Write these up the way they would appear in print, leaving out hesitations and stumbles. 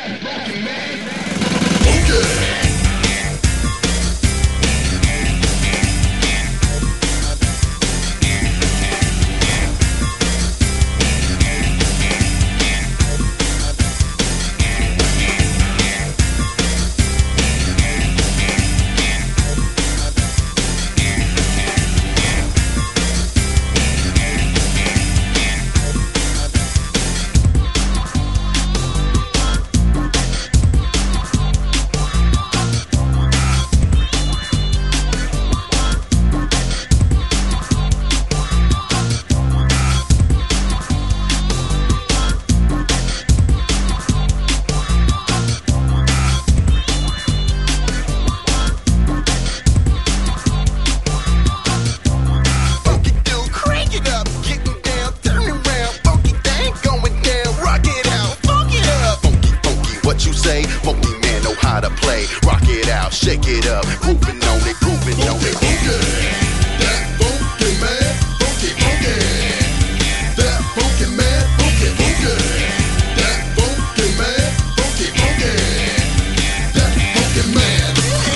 Funky man know how to play. Rock it out, shake it up, grooving on it, grooving on it. That funky man, funky, funky. That funky man, funky, funky. That funky man, funky, funky. That funky man.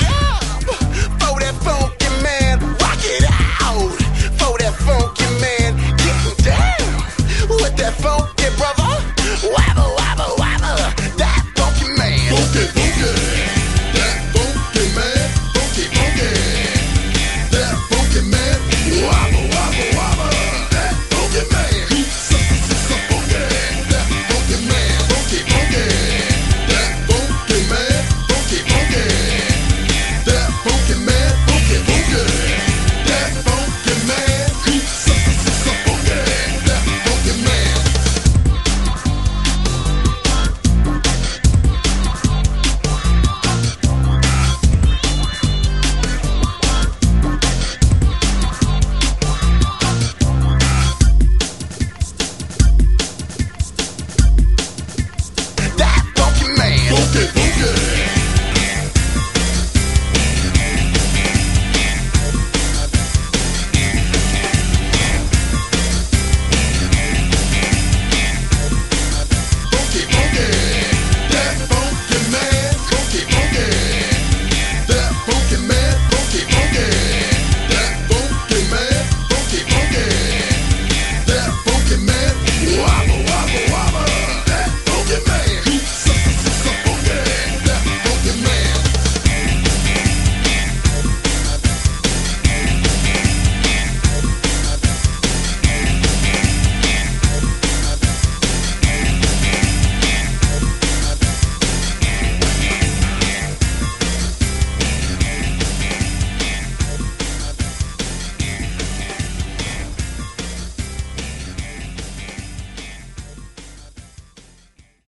For that funky man, rock it out. For that funky man, getting down with that funky brother. Wabba, wabba, wabba. That funky man. Funky, funky. That funky man, funky, funky. That funky man. Wabba, wabba, wabba. That funky man. So funky. That funky man, funky, funky. That funky man, funky, funky. That funky man, funky, funky. That funky man. So funky. That funky man. That funky man. Funky, funky.